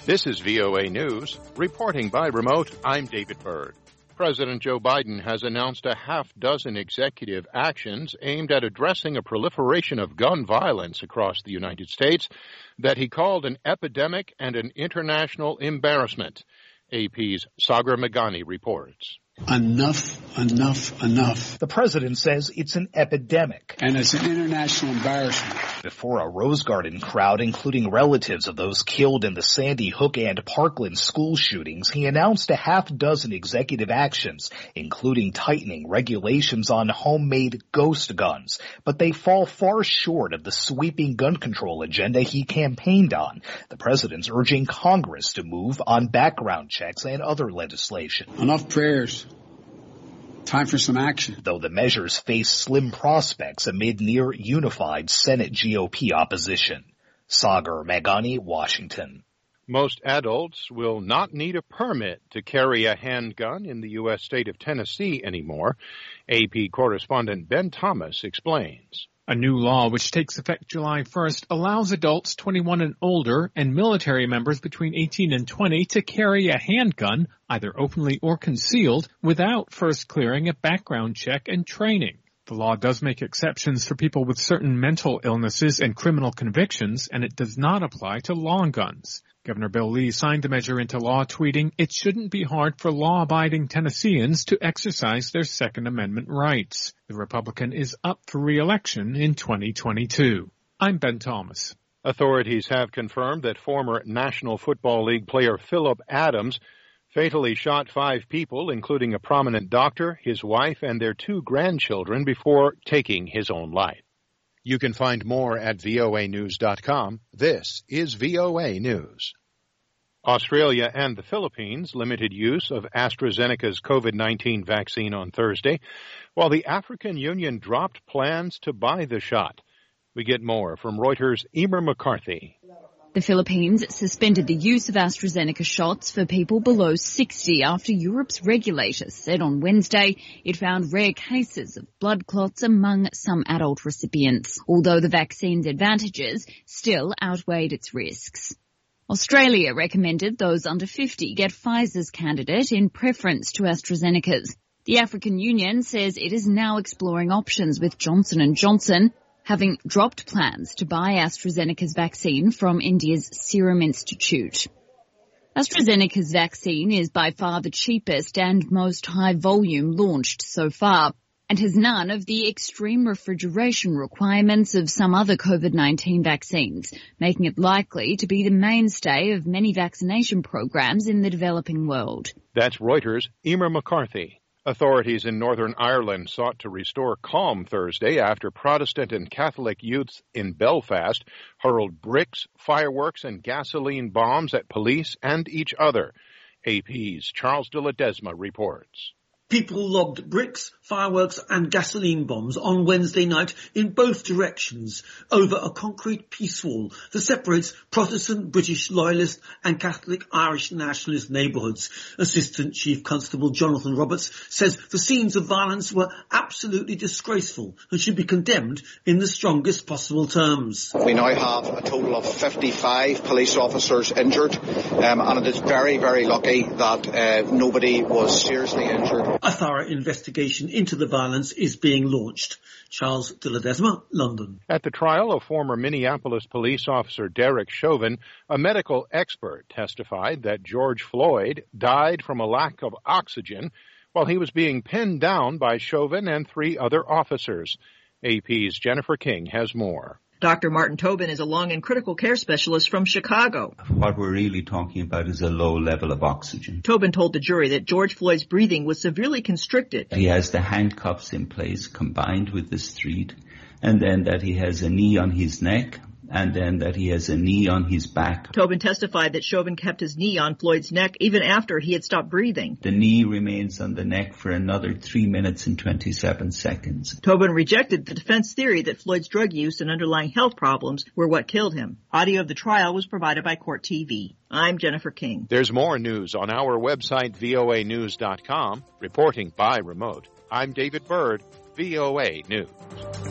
This is VOA News. Reporting by remote, I'm David Byrd. President Joe Biden has announced a half-dozen executive actions aimed at addressing a proliferation of gun violence across the United States that he called an epidemic and an international embarrassment. AP's Sagar Meghani reports. Enough. The president says it's an epidemic. And it's an international embarrassment. Before a Rose Garden crowd, including relatives of those killed in the Sandy Hook and Parkland school shootings, he announced a half-dozen executive actions, including tightening regulations on homemade ghost guns. But they fall far short of the sweeping gun control agenda he campaigned on. The president's urging Congress to move on background checks and other legislation. Enough prayers. Time for some action. Though the measures face slim prospects amid near unified Senate GOP opposition. Sagar Meghani, Washington. Most adults will not need a permit to carry a handgun in the U.S. state of Tennessee anymore. AP correspondent Ben Thomas explains. A new law which takes effect July 1st allows adults 21 and older and military members between 18 and 20 to carry a handgun, either openly or concealed, without first clearing a background check and training. The law does make exceptions for people with certain mental illnesses and criminal convictions, and it does not apply to long guns. Governor Bill Lee signed the measure into law, tweeting, "It shouldn't be hard for law-abiding Tennesseans to exercise their Second Amendment rights." The Republican is up for re-election in 2022. I'm Ben Thomas. Authorities have confirmed that former National Football League player Phillip Adams fatally shot 5 people, including a prominent doctor, his wife, and their 2 grandchildren before taking his own life. You can find more at voanews.com. This is VOA News. Australia and the Philippines limited use of AstraZeneca's COVID-19 vaccine on Thursday, while the African Union dropped plans to buy the shot. We get more from Reuters' Emer McCarthy. The Philippines suspended the use of AstraZeneca shots for people below 60 after Europe's regulators said on Wednesday it found rare cases of blood clots among some adult recipients, although the vaccine's advantages still outweighed its risks. Australia recommended those under 50 get Pfizer's candidate in preference to AstraZeneca's. The African Union says it is now exploring options with Johnson & Johnson, having dropped plans to buy AstraZeneca's vaccine from India's Serum Institute. AstraZeneca's vaccine is by far the cheapest and most high-volume launched so far, and has none of the extreme refrigeration requirements of some other COVID-19 vaccines, making it likely to be the mainstay of many vaccination programs in the developing world. That's Reuters' Emer McCarthy. Authorities in Northern Ireland sought to restore calm Thursday after Protestant and Catholic youths in Belfast hurled bricks, fireworks, and gasoline bombs at police and each other. AP's Charles de Ledesma reports. People lobbed bricks, fireworks and gasoline bombs on Wednesday night in both directions over a concrete peace wall that separates Protestant British Loyalist and Catholic Irish Nationalist neighbourhoods. Assistant Chief Constable Jonathan Roberts says the scenes of violence were absolutely disgraceful and should be condemned in the strongest possible terms. We now have a total of 55 police officers injured, and it is very, very lucky that nobody was seriously injured. A thorough investigation into the violence is being launched. Charles de Ledesma, London. At the trial of former Minneapolis police officer Derek Chauvin, a medical expert testified that George Floyd died from a lack of oxygen while he was being pinned down by Chauvin and 3 other officers. AP's Jennifer King has more. Dr. Martin Tobin is a lung and critical care specialist from Chicago. What we're really talking about is a low level of oxygen. Tobin told the jury that George Floyd's breathing was severely constricted. He has the handcuffs in place combined with the street, and then that he has a knee on his neck, and then that he has a knee on his back. Tobin testified that Chauvin kept his knee on Floyd's neck even after he had stopped breathing. The knee remains on the neck for another 3 minutes and 27 seconds. Tobin rejected the defense theory that Floyd's drug use and underlying health problems were what killed him. Audio of the trial was provided by Court TV. I'm Jennifer King. There's more news on our website, voanews.com. Reporting by remote, I'm David Byrd, VOA News.